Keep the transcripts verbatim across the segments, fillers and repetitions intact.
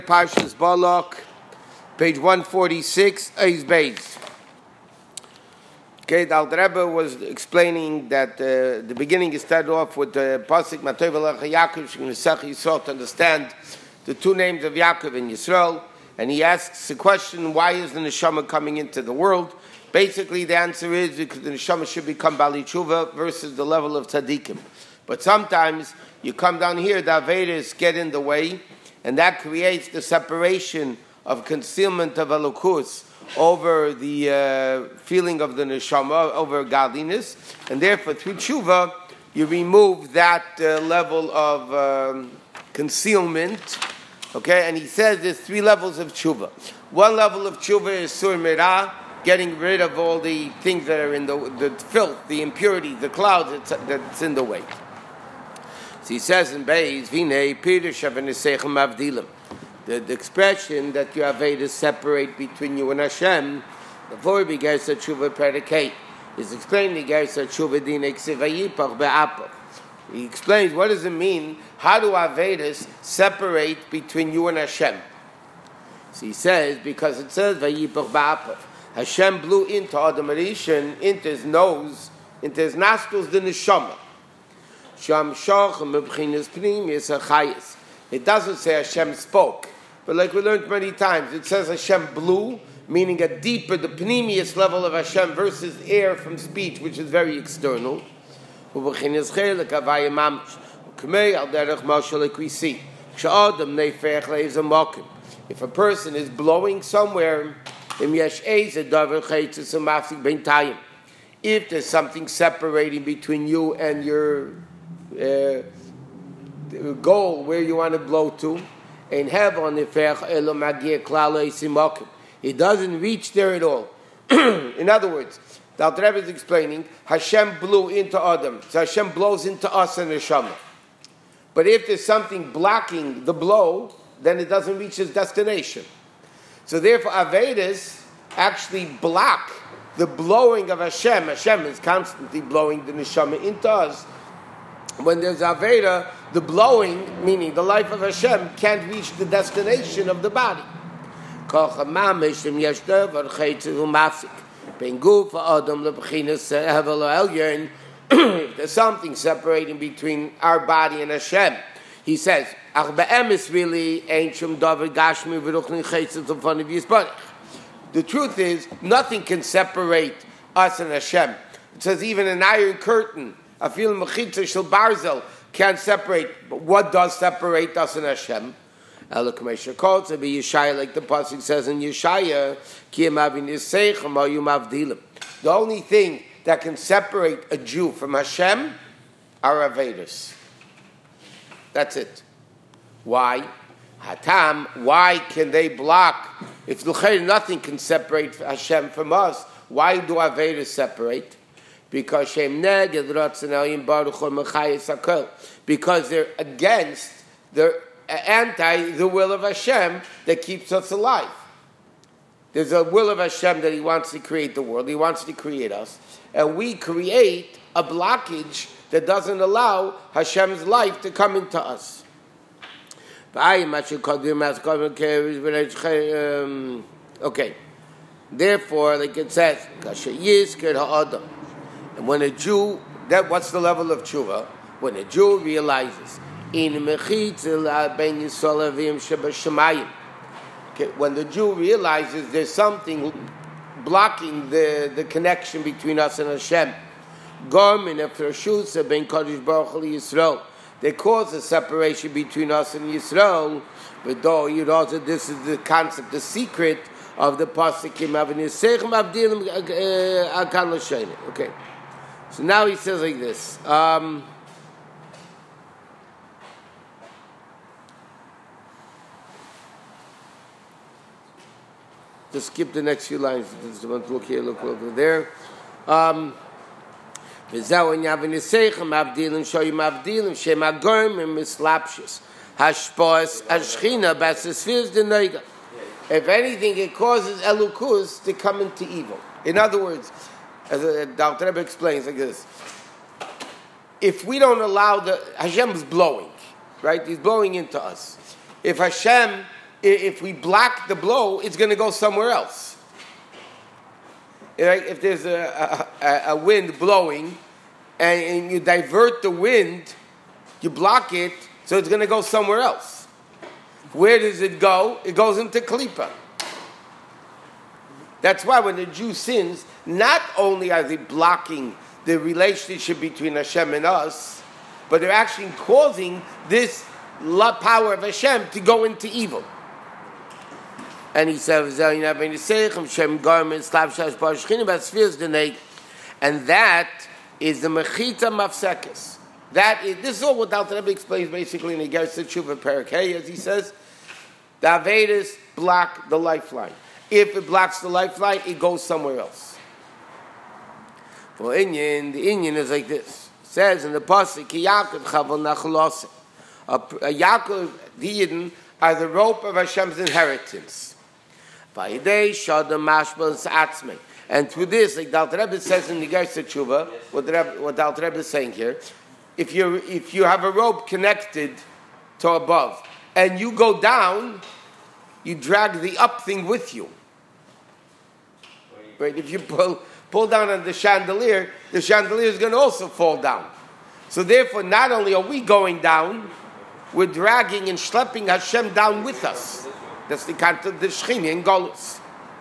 Parshas Balak, page one forty-six, Eis Beis. Okay, the Alter Rebbe was explaining that uh, the beginning is started off with the pasuk Matov Alecha Yaakov Shemesach Yisrael to understand the two names of Yaakov and Yisrael, and he asks the question: why is the neshama coming into the world? Basically, the answer is because the neshama should become Bali Tshuva versus the level of tzaddikim. But sometimes you come down here, the Avedas get in the way, and that creates the separation of concealment of Elokus over the uh, feeling of the neshama, over godliness, and therefore through tshuva you remove that uh, level of um, concealment. Okay, and he says there's three levels of tshuva. One level of tshuva is sur mirah, getting rid of all the things that are in the, the filth, the impurity, the clouds that's, that's in the way. So he says in Beis, Vinei Pirush Avenisechem Avdilim. The, the expression that you have to separate between you and Hashem, the verb Gersa Tshuva predicate, is explaining Gersa Tshuva Din Eksivayipach Be'apach. He explains what does it mean, how do Avedas separate between you and Hashem? So he says, because it says Vayipach Be'apach, Hashem blew into Adam Rishon, into his nose, into his nostrils, the neshama. It doesn't say Hashem spoke, but like we learned many times, it says Hashem blew, meaning a deeper, the pneumius level of Hashem versus air from speech, which is very external. If a person is blowing somewhere, if there's something separating between you and your Uh, goal where you want to blow to, in heaven, it doesn't reach there at all. In other words, the Alter Rebbe is explaining Hashem blew into Adam, so Hashem blows into us and Neshama. But if there's something blocking the blow, then it doesn't reach its destination. So therefore, Avedas actually block the blowing of Hashem. Hashem is constantly blowing the Neshama into us. When there's Aveda, the blowing, meaning the life of Hashem, can't reach the destination of the body. If there's something separating between our body and Hashem, he says, really the truth is, nothing can separate us and Hashem. It says even an iron curtain, I feel mechitza shel barzel can't separate, but what does separate us and Hashem? Like the pasuk says in Yeshaya, the only thing that can separate a Jew from Hashem are Avedas. That's it. Why? Hatam, why can they block? If nothing can separate Hashem from us, why do Avedas separate? Because because they're against, they're anti the will of Hashem that keeps us alive. There's a will of Hashem that He wants to create the world. He wants to create us, and we create a blockage that doesn't allow Hashem's life to come into us. Okay. Therefore, like it says, and when a Jew, that what's the level of tshuva? When a Jew realizes, okay, when the Jew realizes there's something blocking the, the connection between us and Hashem, they cause a separation between us and Yisrael. But though you know that this is the concept, the secret of the pasuk. Okay. So now he says like this. Um, just skip the next few lines. Look here, look over there. Um, if anything, it causes Elukus to come into evil. In other words, as the Alter Rebbe explains like this, if we don't allow the, Hashem is blowing, right? He's blowing into us. If Hashem if we block the blow, it's going to go somewhere else. Right? If there's a, a, a wind blowing and, and you divert the wind, you block it, so it's going to go somewhere else. Where does it go? It goes into Klippa. That's why when the Jew sins, not only are they blocking the relationship between Hashem and us, but they're actually causing this power of Hashem to go into evil. And he says, and that is the Mechita Mafsekes. That is, this is all what Alter Rebbe explains basically in the Gersa Tshuva Perek Hey, as he says, the Avedas block the lifeline. If it blocks the lifeline, it goes somewhere else. For Inyan, the Inyan is like this. It says in the Pasuk, Ki Yaakov Chaval Nachlose. Yaakov, the Yidden, are the rope of Hashem's inheritance. Vayidei Shadam Mashbal Atzmei. And through this, like the Alter Rebbe says in the Gersa Tshuva, what the, Rebbe, what the Alter Rebbe is saying here, if you if you have a rope connected to above, and you go down, you drag the up thing with you. Right? If you pull pull down on the chandelier, the chandelier is going to also fall down. So therefore, not only are we going down, we're dragging and schlepping Hashem down with us. That's the kind of the Shechina in Golus.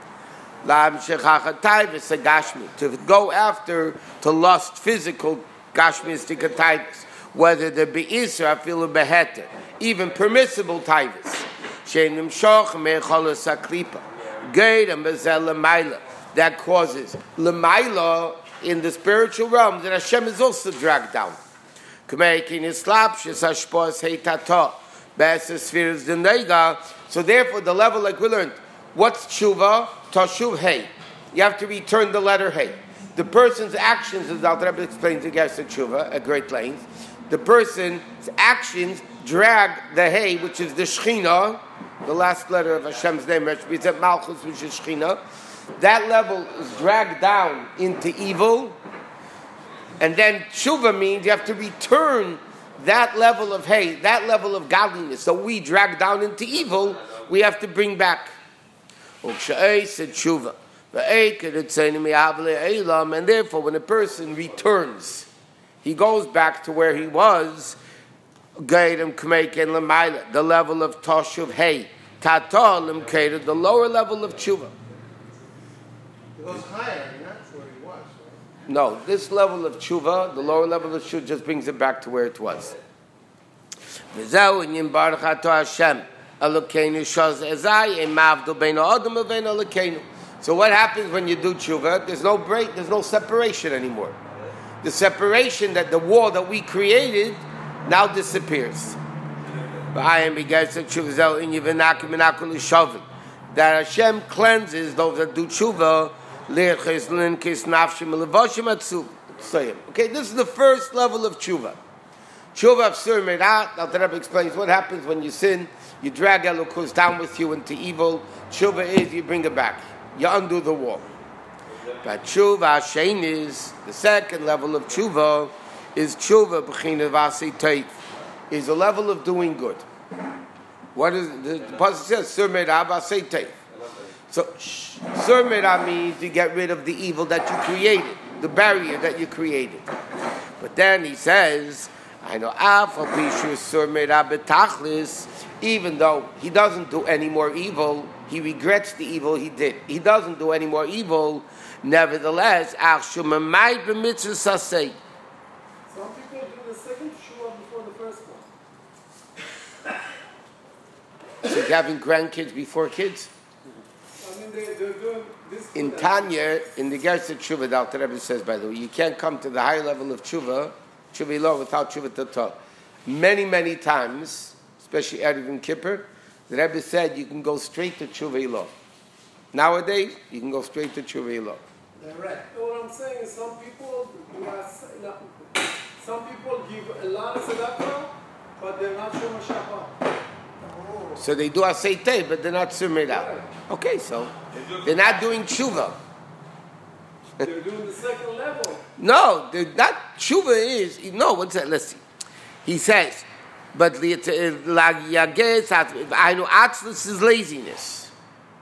To go after, to lust physical Gashmistic taivas, whether there be Isra, feel beheter, even permissible taivas. Shenim shoch mecholos aklipa, gate and bezel lemaila. That causes lemaila in the spiritual realm that Hashem is also dragged down. K'meikin islapshis hashpos heitata, b'esespheres denega. So therefore, the level like we learned, what's tshuva? Tashuv hey. You have to return the letter hey. The person's actions, as Alter Rebbe explains in Gersa Tshuva at great length, the person's actions drag the hey, which is the Shechina, the last letter of Hashem's name, which is Malchus, which is Shechina. That level is dragged down into evil. And then Tshuva means you have to return that level of hey, that level of godliness. So we drag down into evil, we have to bring back. Said Tshuva. And therefore, when a person returns, he goes back to where he was, the level of Toshuv Hey, the lower level of Tshuva. It goes higher, and that's where he was. Right? No, this level of Tshuva, the lower level of Tshuva, just brings it back to where it was. So what happens when you do tshuva? There's no break, there's no separation anymore. The separation, that the wall that we created, now disappears. That Hashem cleanses those that do tshuva. Okay, this is the first level of tshuva. Tshuva of Sur Merat, Alter Rebbe explains what happens when you sin. You drag Elokus down with you into evil. Tshuva is you bring it back. You undo the wall. But tshuva shein is the second level of tshuva is tshuva b'china v'asei teif, is a level of doing good. What is the, the pasuk says? Sur meira v'asei teif. So sur meira means you get rid of the evil that you created, the barrier that you created. But then he says, I know afal pishu sur meira betachlis. Even though he doesn't do any more evil, he regrets the evil he did. He doesn't do any more evil. Nevertheless, some people do the second shua before the first one. So having grandkids before kids? I mean, they, they're doing this. In Tanya, in the Gersa Tshuva, the Alter Rebbe says, by the way, you can't come to the higher level of Tshuva, Tshuva Ilah, without Tshuva Tata. Many, many times, especially Erev and Kippur, the Rebbe said you can go straight to Tshuva Ilah. Nowadays, you can go straight to Tshuva Ilah. Right. What I'm saying is some people, some people give a lot of tzedakah, but they're not Shema Shabbat. Oh. So they do Asay Tei, but they're not Surmeira. Okay, so they're not doing Tshuva. They're doing the second level. No, they're not. Tshuva is, no, what's that? Let's see. He says, But Ainu Atzlus is laziness.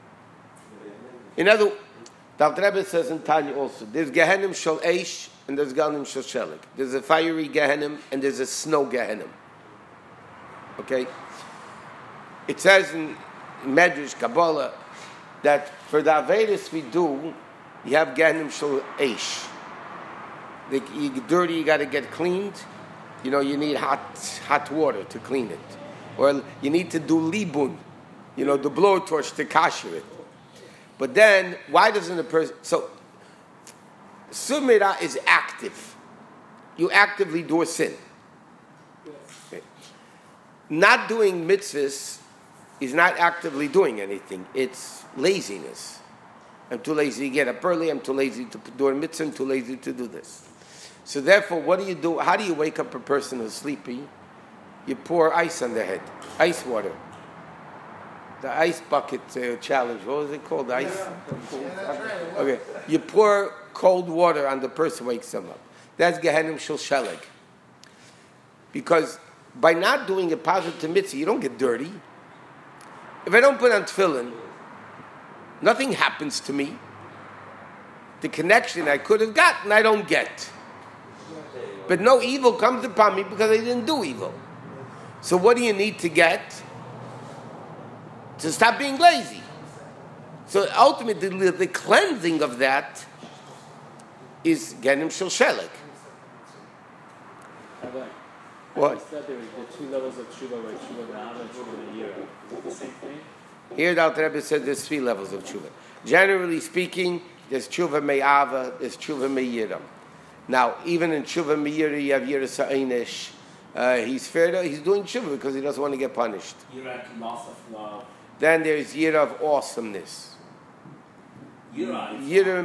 In other words, the Alter Rebbe says in Tanya also, there's Gehenim Shel Eish and there's Gehenim Shel Shelik. There's a fiery Gehenim and there's a snow Gehenim. Okay? It says in Medrash, Kabbalah, that for the Averis we do, you have Gehenim Shel Eish. The, you get dirty, you got to get cleaned. You know, you need hot hot water to clean it. Or you need to do libun, you know, the blowtorch to kasher it. But then, why doesn't a person... So, Sumira is active. You actively do a sin. Okay. Not doing mitzvahs is not actively doing anything. It's laziness. I'm too lazy to get up early. I'm too lazy to do a mitzvah. I'm too lazy to do this. So therefore, what do you do? How do you wake up a person who's sleepy? You pour ice on their head. Ice water. The ice bucket uh, challenge. What was it called? Ice? Yeah. Okay. You pour cold water on the person, wakes them up. That's Gehenim Shel Sheleg. Because by not doing a positive mitzvah, you don't get dirty. If I don't put on tefillin, nothing happens to me. The connection I could have gotten, I don't get. But no evil comes upon me because I didn't do evil. So what do you need to get? To stop being lazy. So ultimately, the cleansing of that is Gehenim Shel Sheleg. What? You said there were the two levels of tshuva, like tshuva me'ava and tshuva me'yira. Is it the same thing? Here the Alter Rebbe said there's three levels of tshuva. Generally speaking, there's tshuva me'ava, there's tshuva me'yira. Now, even in tshuva me'yira, you have yiras ha'einish. Uh, he's fair to, he's doing tshuva because he doesn't want to get punished. Yira and loss of love. Then there's yira of awesomeness. Yira. Yira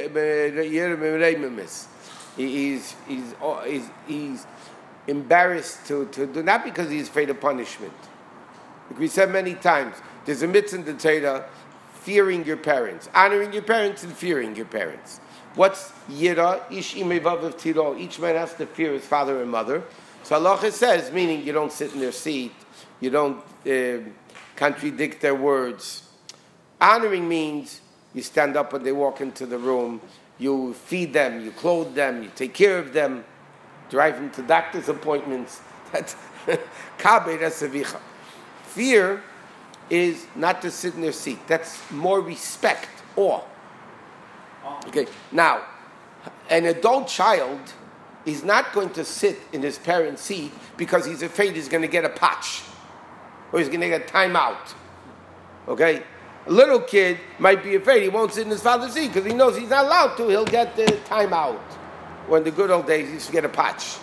me'reimemis. He's he's he's he's embarrassed to, to do, not because he's afraid of punishment. Like we said many times, there's a mitzvah in the Torah, fearing your parents, honoring your parents and fearing your parents. What's yira? Ish imevav of tiro. Each man has to fear his father and mother. So halacha says, meaning you don't sit in their seat, you don't uh, contradict their words. Honoring means you stand up when they walk into the room, you feed them, you clothe them, you take care of them, drive them to doctor's appointments. That's kabe, that's avicha. Fear is not to sit in their seat. That's more respect, awe. Okay, now, an adult child is not going to sit in his parent's seat because he's afraid he's going to get a patch or he's going to get time out. Okay? A little kid might be afraid he won't sit in his father's seat because he knows he's not allowed to. He'll get the time out. Or in the good old days, he used to get a patch.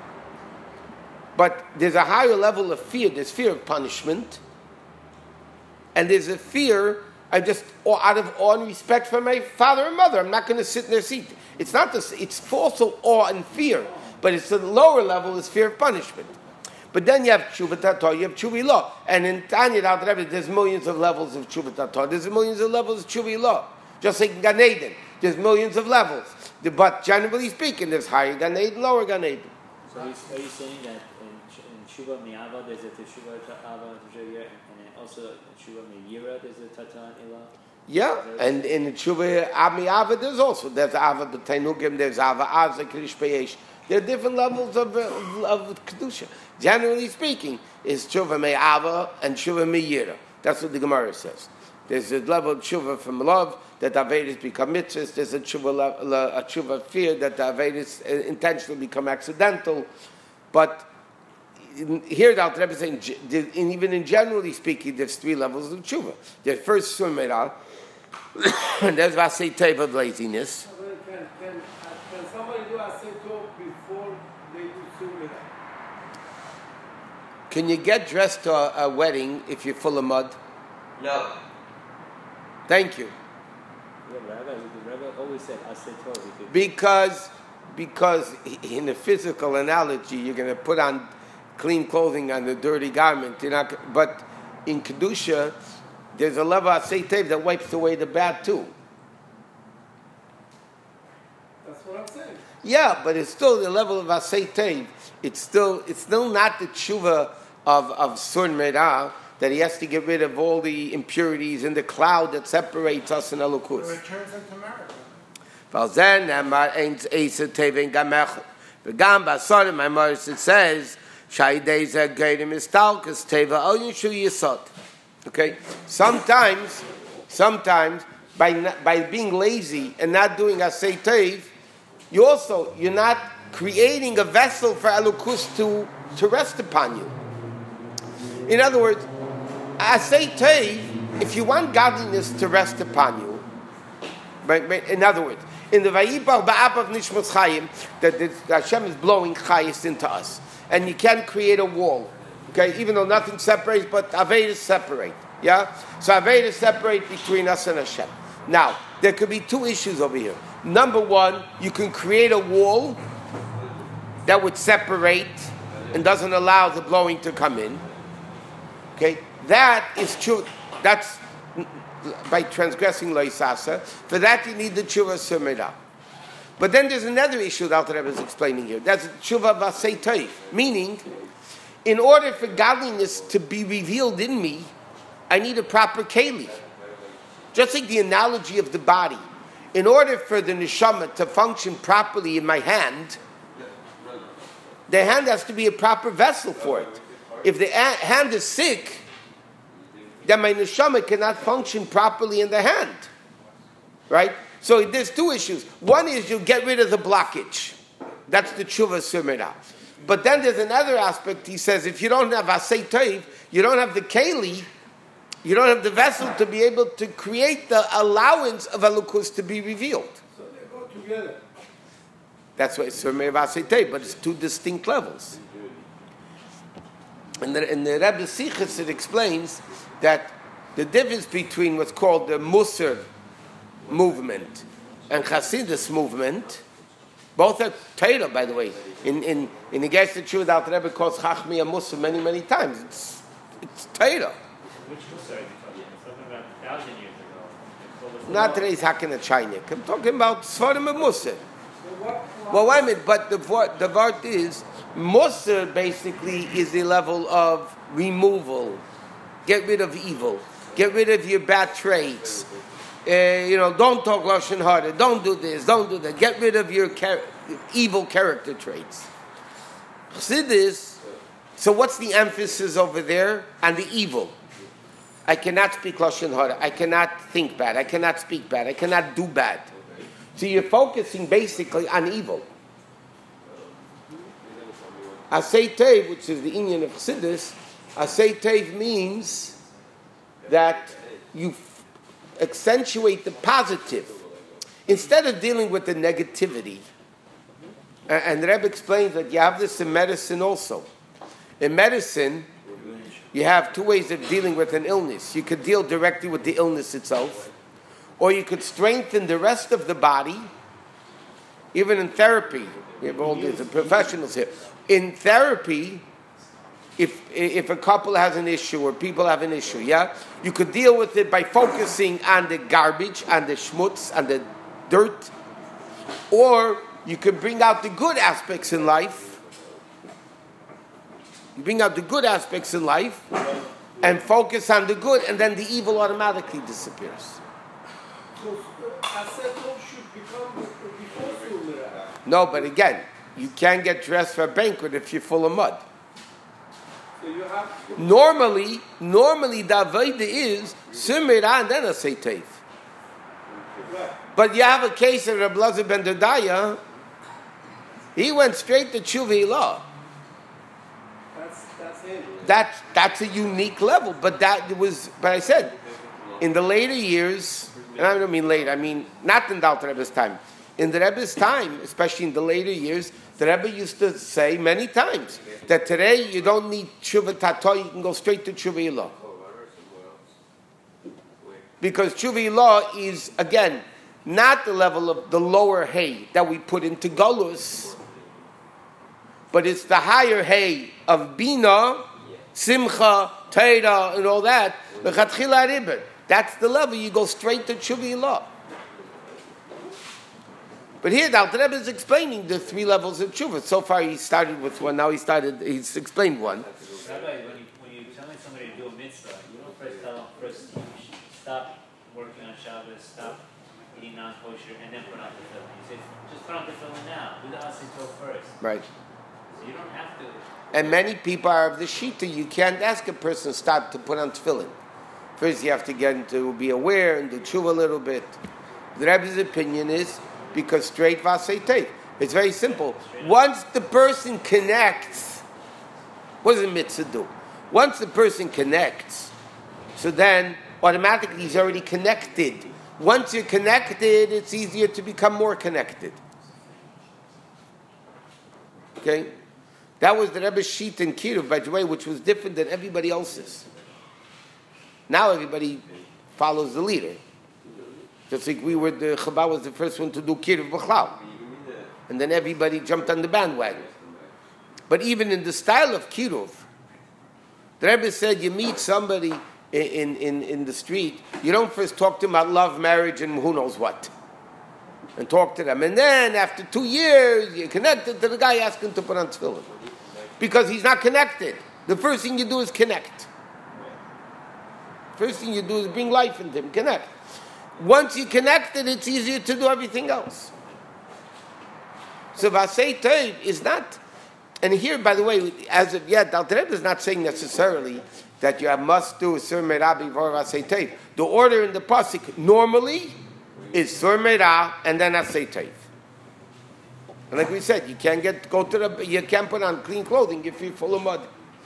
But there's a higher level of fear. There's fear of punishment. And there's a fear, I just, or out of awe and respect for my father and mother, I'm not going to sit in their seat. It's not this, it's also awe and fear. But it's the lower level is fear of punishment. But then you have tshuva tator, you have tshuva ilah. And in Tanya, there's millions of levels of tshuva tator. There's millions of levels of tshuva ilah. Just like in Gan Eden, there's millions of levels. But generally speaking, there's higher Gan Eden, lower Gan Eden. So are you, are you saying that in, in tshuva me'ava there's a tshuva ta'ava and also in tshuva me'yira there's a tata and ilah? Yeah, and in tshuva ami'ava there's also, there's ava b'tainugim, there's ava aza krish peyesh. There are different levels of, of, of kedusha. Generally speaking, is tshuva me'ava and tshuva me'yira. That's what the Gemara says. There's a level of tshuva from love that Averis become mitzvahs. There's a tshuva, a tshuva of fear that the Averis intentionally become accidental. But here the Alter Rebbe is saying, even in generally speaking, there's three levels of tshuva. There's first sumera, and there's vasei tev of laziness. Can, can, can somebody do asay tov before they do sumera? Can you get dressed to a, a wedding if you're full of mud? No. Thank you. Yeah, Rabbi, the Rabbi always said asay tov. Because, because in a physical analogy, you're going to put on clean clothing on the dirty garment. You're not, but in kedusha, there's a level of asay tev that wipes away the bad too. That's what I'm saying. Yeah, but it's still the level of asay tev. It's still, it's still not the tshuva of, of Sur Merah, that he has to get rid of all the impurities in the cloud that separates us in Elokus. It turns into merit. Valzen Amar Eins Eisa Teven Gamech. V'gam Basarim Amaris it says Shaydeza Geirim Istalkas Teva Oyin Shu Yisod. Okay, sometimes, sometimes by not, by being lazy and not doing Asay Tev, you also you're not creating a vessel for Elokus to to rest upon you. In other words, Asay Tev, if you want godliness to rest upon you, but, but in other words, in the Vayipach Ba'apav Nishmas Chayim, that the, Hashem is blowing Chayis into us, and you can't create a wall. Okay, even though nothing separates, but Avedas separate. Yeah, so Avedas separate between us and Hashem. Now there could be two issues over here. Number one, you can create a wall that would separate and doesn't allow the blowing to come in. Okay, that is true. That's by transgressing Loisasa. For that you need the tshuva Surmira. But then there's another issue that Alter Rebbe is explaining here. That's tshuva Vasei Toiv. Meaning, in order for godliness to be revealed in me, I need a proper keli. Just like the analogy of the body. In order for the neshama to function properly in my hand, the hand has to be a proper vessel for it. If the hand is sick, then my neshama cannot function properly in the hand. Right? So there's two issues. One is you get rid of the blockage. That's the tshuva surmira. But then there's another aspect. He says if you don't have asay toiv, you don't have the keli, you don't have the vessel to be able to create the allowance of Elokus to be revealed. So they go together. That's why it's surmira asay toiv, but it's two distinct levels. And the, in the Rebbe Sichos it explains that the difference between what's called the Musar movement and Chassidus movement, both are Torah, by the way. In in in the Geist of Tshuva, the Alter Rebbe calls Chachmi a Musar many many times. It's it's Torah. Which Musar are you talking about? Something about a thousand years ago. Not today's Hakin a Chainik. I'm talking about Svarim and Musar. Well, wait a minute. But the the word is Musar. Basically, is the level of removal. Get rid of evil. Get rid of your bad traits. Uh, you know, don't talk lashon hara. Don't do this. Don't do that. Get rid of your char- evil character traits. Chassidus. So, what's the emphasis over there on the evil? I cannot speak lashon hara. I cannot think bad. I cannot speak bad. I cannot do bad. So, you're focusing basically on evil. Asay Tev, which is the inyan of Chassidus, Asay Tev means that you accentuate the positive instead of dealing with the negativity. And the Rebbe explains that you have this in medicine also. In medicine, you have two ways of dealing with an illness. You could deal directly with the illness itself, or you could strengthen the rest of the body. Even in therapy, we have all these professionals here. In therapy, if if a couple has an issue or people have an issue, yeah, you could deal with it by focusing on the garbage, on the schmutz, on the dirt, or you could bring out the good aspects in life. You bring out the good aspects in life and focus on the good, and then the evil automatically disappears. So asay toiv should become before surmira. No, but again, you can't get dressed for a banquet if you're full of mud. So you have to Normally, normally the avodah is surmira and then asay toiv. But you have a case of Reb Elazar ben Dodaya. He went straight to Tshuva Ilah. that's that's him. That's that's a unique level. But that was, but I said, in the later years, and I don't mean later, I mean not in the Alter Rebbe's time. In the Rebbe's time, especially in the later years, the Rebbe used to say many times that today you don't need Tshuva Tato, you can go straight to Tshuva Ilah. Because Tshuva Ilah is, again, not the level of the lower hay that we put into Golus, but it's the higher hay of Bina, Simcha, Torah, and all that. That's the level you go straight to Tshuva Ilah. But here, the Alter Rebbe is explaining the three levels of tshuva. So far, he started with one. Now he started. He's explained one. Rabbi, when you mitzvah, you don't first tell them first you should stop working on Shabbos, stop eating non-kosher, and then put on the tefillin. You say just put on the tefillin now. Do the asito first. Right. So you don't have to. And many people are of the shita. You can't ask a person to stop to put on tefillin. First, you have to get into be aware and do tshuva a little bit. The Rebbe's opinion is because straight vasei tev. It's very simple. Once the person connects, what does a mitzvah do? Once the person connects, so then automatically he's already connected. Once you're connected, it's easier to become more connected. Okay? That was the Rebbe's sheet in Kiruv, by the way, which was different than everybody else's. Now everybody follows the leader. Just like we were, the Chabad was the first one to do Kiruv B'chlal. And then everybody jumped on the bandwagon. But even in the style of Kiruv, the Rebbe said you meet somebody in, in, in the street, you don't first talk to them about love, marriage, and who knows what. And talk to them. And then after two years, you're connected to the guy asking to put on tefillin. Because he's not connected. The first thing you do is connect. First thing you do is bring life into him, connect. Once you're connected, it's easier to do everything else. So Vasei Tev is not, and here, by the way, as of yet, the Alter Rebbe is not saying necessarily that you must do Sur Meirah before Vasei Tev. The order in the pasuk normally is Sur Meirah and then Vasei Tev. And like we said, you can't get go to the, you can't put on clean clothing if you're full of mud.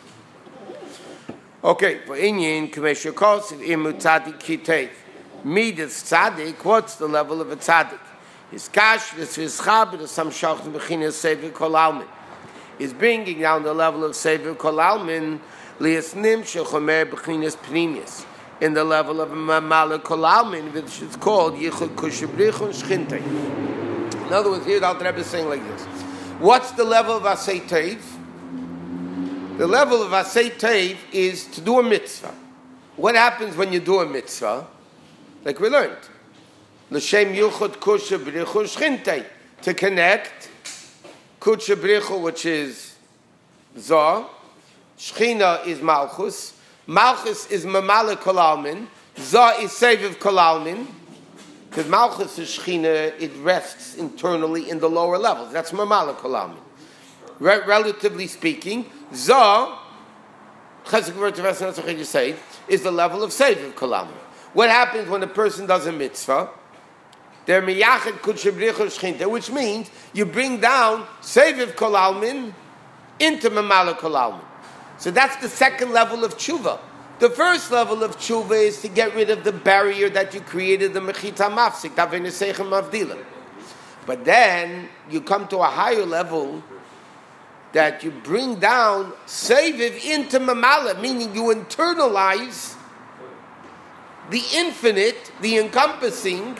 Okay, for Inyan Kamesha Kos Imu Tzadik Kitev. Midas Tzadik, what's the level of a Tzadik? His kash, his chab, the some shachim bechinas sever kol almin. Is bringing down the level of sever kol almin liasnim shechomer bechinas pnimius in the level of mamala kol almin, which is called yichud kushabrichun shchintei. In other words, here the Alter Rebbe is saying like this: what's the level of asay tev? The level of asay tev is to do a mitzvah. What happens when you do a mitzvah? Like we learned. L'shem yuchot kusha brichu shchintei. To connect, kusha brichu, which is Zoh, Shechina is Malchus, Malchus is Mamala Kol Almin, Zoh is Seviv Kol Almin, because Malchus is Shechina, it rests internally in the lower levels. That's Mamala Kol Almin. Re- relatively speaking, Zoh, Chesed Gevurah Teves Netzach Yisayid, is the level of Seviv Kol Almin. What happens when a person does a mitzvah? They're miyached kudshe brichu shchinte, which means you bring down seviv kol almin into mamala kol almin. So that's the second level of tshuva. The first level of tshuva is to get rid of the barrier that you created, the mechita mafsik, davenesechem mavdila. But then you come to a higher level that you bring down seviv into mamala, meaning you internalize the infinite, the encompassing,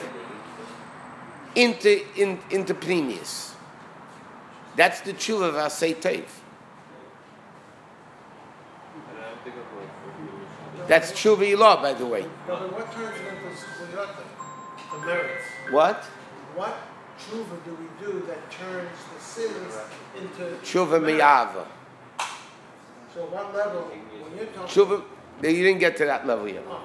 into in, into pnimius. That's the tshuva of asay tev. That's tshuva ilah, by the way. But what turns it into shliyata, the merits? What? What tshuva do we do that turns the sins into Tshuva merits? miyava. So what level, when you're talking... Tshuva, you didn't get to that level yet. Oh.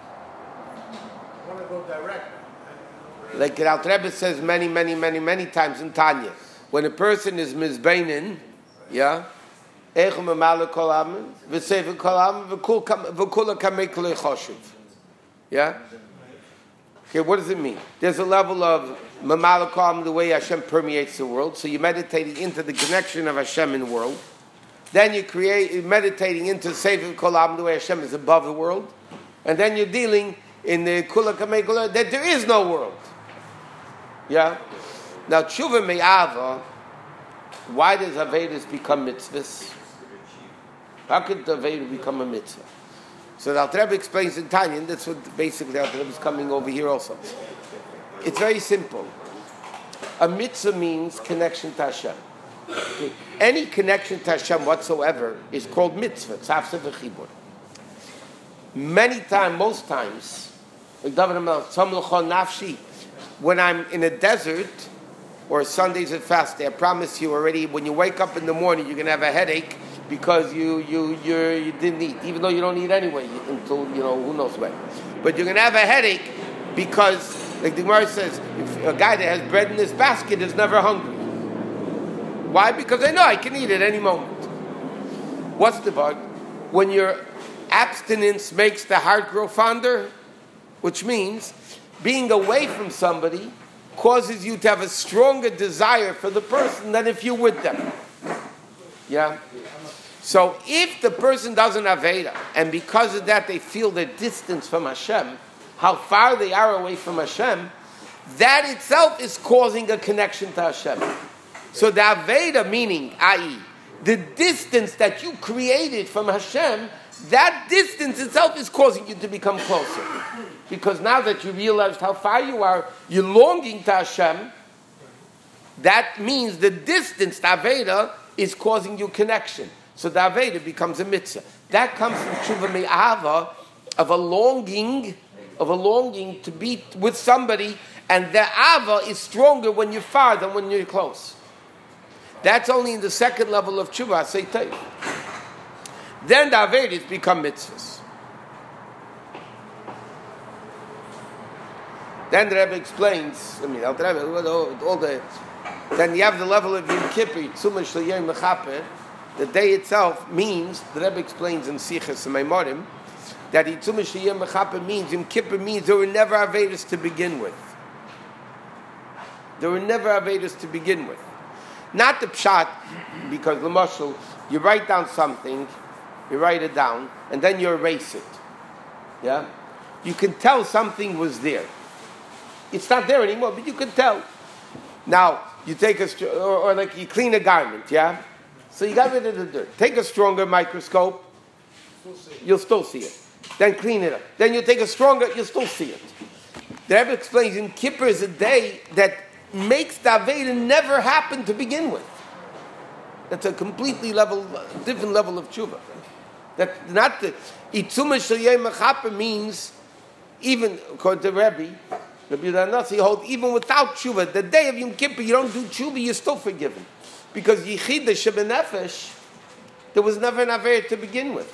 I want to go direct. Like the Alter Rebbe says many, many, many, many times in Tanya, when a person is mizbeinin, yeah, echem mamala kol amen, v'sefer kol amen, v'kula kamei kolei choshev, yeah. Okay, what does it mean? There's a level of mamala kol amen, the way Hashem permeates the world. So you're meditating into the connection of Hashem in the world. Then you create, you're meditating into sefer kol amen, the way Hashem is above the world, and then you're dealing in the kula kamei kolei that there is no world. Yeah. Now, tshuva me'ava, why does Avedis become mitzvahs? How could the Aveda become a mitzvah? So the Alter Rebbe explains in Tanya, and that's what basically the Alter Rebbe is coming over here also. It's very simple. A mitzvah means connection to Hashem. Okay. Any connection to Hashem whatsoever is called mitzvah. It's hafsa v'chibur. Many times, most times, like David HaMelech, Tzom l'chol nafshi, when I'm in a desert, or Sundays at fast day, I promise you already, when you wake up in the morning, you're going to have a headache, because you you you you didn't eat, even though you don't eat anyway until you know who knows when. But you're gonna have a headache because, like the Gemara says, if a guy that has bread in his basket is never hungry. Why? Because I know I can eat at any moment. What's the bug? When your abstinence makes the heart grow fonder, which means being away from somebody causes you to have a stronger desire for the person than if you're with them. Yeah? So if the person doesn't have Veda, and because of that they feel their distance from Hashem, how far they are away from Hashem, that itself is causing a connection to Hashem. So the Aveda, meaning, that is, the distance that you created from Hashem, that distance itself is causing you to become closer. Because now that you realized how far you are, you're longing to Hashem, that means the distance, the Aveda, is causing you connection. So the Aveda becomes a mitzvah. That comes from Tshuva Me'ava, of a longing, of a longing to be with somebody, and the Ava is stronger when you're far than when you're close. That's only in the second level of Tshuva, say Teiv. Then the Avedas become mitzvahs. Then the Rebbe explains, I mean, the Rebbe, all the, then you have the level of Yom Kippur, Tzuma Shel Yom Mechaper. The day itself means, the Rebbe explains in Sichas and Maimorim, that Tzuma Shel Yom Mechaper means, Yom Kippur means there were never Avedas to begin with. There were never Avedas to begin with. Not the pshat, because l'mashal, you write down something, you write it down, and then you erase it. Yeah? You can tell something was there. It's not there anymore, but you can tell. Now, you take a, or, or like you clean a garment, yeah? So you got rid of the dirt. Take a stronger microscope, you'll still see it. Then clean it up. Then you take a stronger, you'll still see it. The Rebbe explains, in Kippur is a day that makes the Aveda never happen to begin with. That's a completely level, different level of tshuva. That not the Itzuma Shel Yom Mechaper means, even according to Rebbe, Rabbi Yehuda holds, even without tshuva, the day of Yom Kippur, you don't do tshuva, you're still forgiven. Because Yichida Shebenefesh, there was never an Aveda to begin with.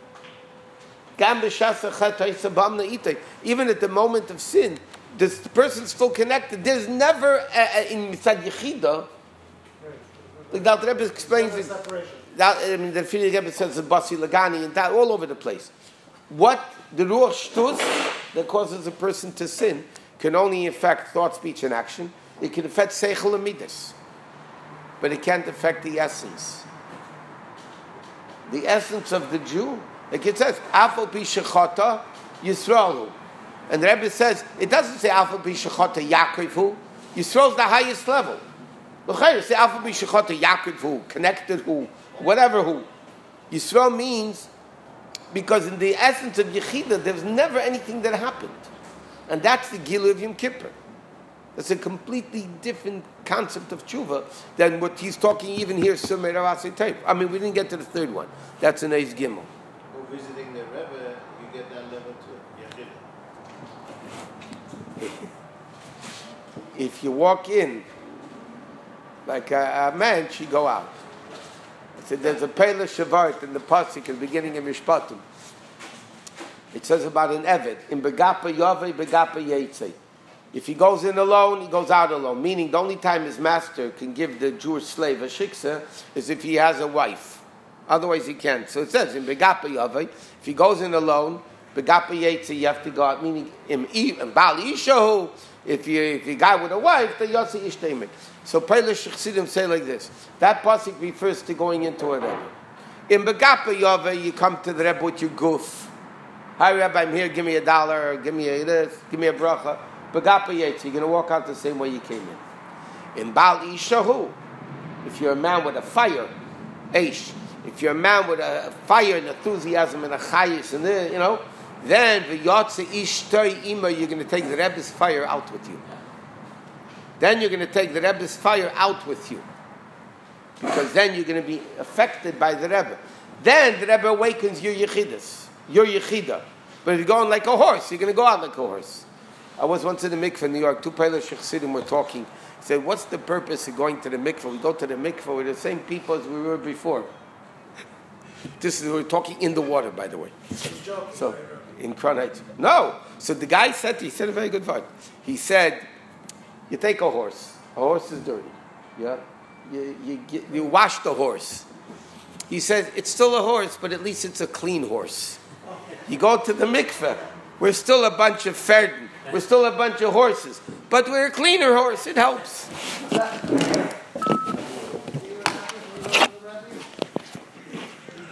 Even at the moment of sin, this person's still connected. There's never a, a, in Mitzad Yechida, like the Rebbe explains it. That, I mean, the Fili Rebbe says the Basi Lagani and that all over the place. What the Ruach Shtus that causes a person to sin can only affect thought, speech, and action. It can affect Seichel and Midas, but it can't affect the essence. The essence of the Jew, like it says, Afal Pi Shechata Yisraelu. And the Rebbe says, it doesn't say Alpha B'Shechata Yaakov, Yisrael's the highest level. It say Alpha B'Shechata Yaakov, connected who, whatever who. Yisrael means, because in the essence of Yechida, there's never anything that happened. And that's the Gilu of Yom Kippur. That's a completely different concept of tshuva than what he's talking even here, Sumer Ravasi Tape. I mean, we didn't get to the third one. That's an Eis Gimel. Well, visiting the Rebbe, you get that level too. If you walk in like a, a man, she go out. I said there's a Pele Shavart in the Pasuk in the beginning of Mishpatim. It says about an Eved in Begapa Yave, Begapa Yetze. If he goes in alone, he goes out alone. Meaning the only time his master can give the Jewish slave a shiksa is if he has a wife. Otherwise he can't. So it says in Begapa Yave, if he goes in alone, Begapa Yetze, you have to go out, meaning in Baal Ishahu, if you if you guy with a wife, then Yossi Ishteimek. So Peilish Chassidim say like this. That pasuk refers to going into a Rebbe. In Begapa Yove, you come to the Rebbe with your goof. Hi Rebbe, I'm here, give me a dollar, give me a this, give me a bracha. Begapa Yetze, you're going to walk out the same way you came in. In Baal Ishahu, if you're a man with a fire, Eish, if you're a man with a fire and enthusiasm and a chayis, and the, you know, then v'yotze ishtoi ima, you're going to take the Rebbe's fire out with you. Then you're going to take the Rebbe's fire out with you, because then you're going to be affected by the Rebbe. Then the Rebbe awakens your yechidas, your yechida. But if you're going like a horse, you're going to go out like a horse. I was once in the mikveh in New York. Two Peilish Chassidim were talking. He said, "What's the purpose of going to the mikveh? We go to the mikveh with the same people as we were before." This is, we're talking in the water, by the way. So, in Crown Heights. No. So the guy said, he said a very good word. He said, you take a horse. A horse is dirty. Yeah. You, you, get, you wash the horse. He says, it's still a horse, but at least it's a clean horse. You go to the mikveh. We're still a bunch of ferden. We're still a bunch of horses. But we're a cleaner horse. It helps.